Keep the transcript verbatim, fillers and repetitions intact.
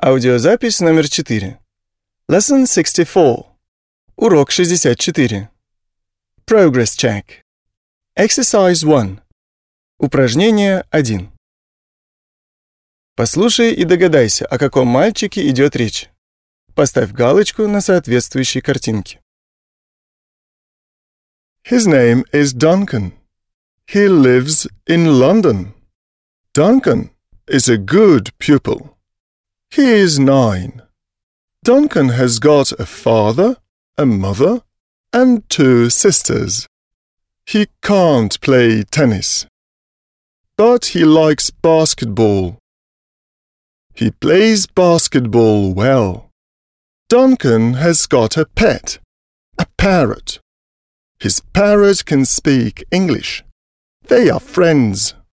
Аудиозапись номер четыре. Lesson sixty-four. Урок шестьдесят четыре. Progress check. Exercise one. Упражнение один. Послушай и догадайся, о каком мальчике идет речь. Поставь галочку на соответствующей картинке. His name is Duncan. He lives in London. Duncan is a good pupil. He is nine. Duncan has got a father, a mother, and two sisters. He can't play tennis, but he likes basketball. He plays basketball well. Duncan has got a pet, a parrot. His parrot can speak English. They are friends.